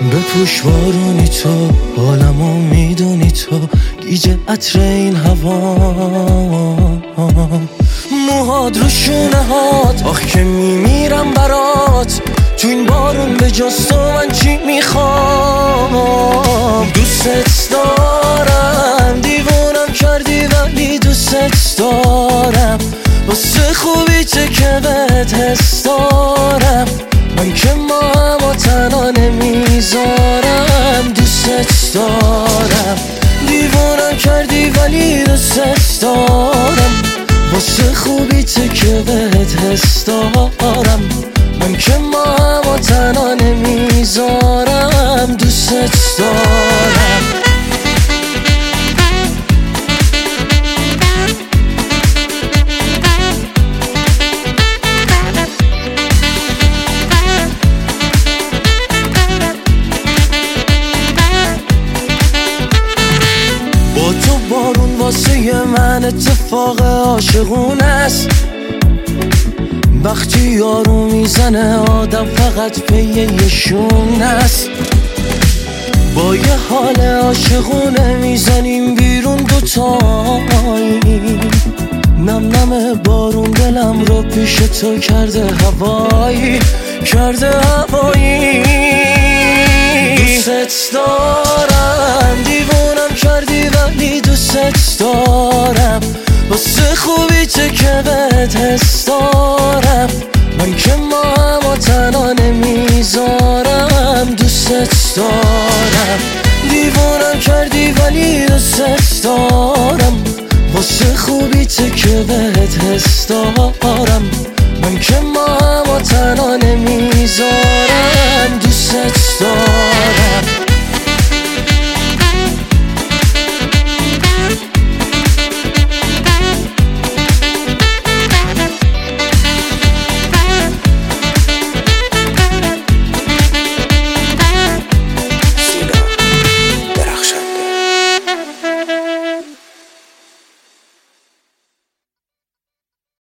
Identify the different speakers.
Speaker 1: بپوش بارونی تو، حالمو میدونی تو، گیج عطر این هوا، موهات رو شونه هات، آخ که میمیرم برات، تو این بارون به جز تو من چی میخوام. دوست دارم، دیوونم کردی ولی دوست دارم، واسه خوبی چه که بهت حس دارم، من که ماهمو تنها نمیذارم. دوست دارم، دیوونم کردی ولی دوست دارم، واسه خوبی چه که بهت حس دارم، من که ماهمو تنها نمیذارم. دوست دارم. با تو بارون واسه من اتفاق عاشقونه است، وقتی یارو میزنه آدم فقط پی یه شونه است. با یه حال عاشقونه میزنیم بیرون دوتایی، نم نم بارون دلم رو پیش تو کرده هوایی، کرده هوایی. دوست دارم، دیوونم کردی ولی دوست دارم، واسه خوبی چه که بهت حس دارم، من که ماهمو تنها نمیذارم. دوست دارم، دیوونم کردی ولی دوست دارم، واسه خوبی چه که بهت حس دارم، من که ماهمو تنها نمیذارم. دوست دارم.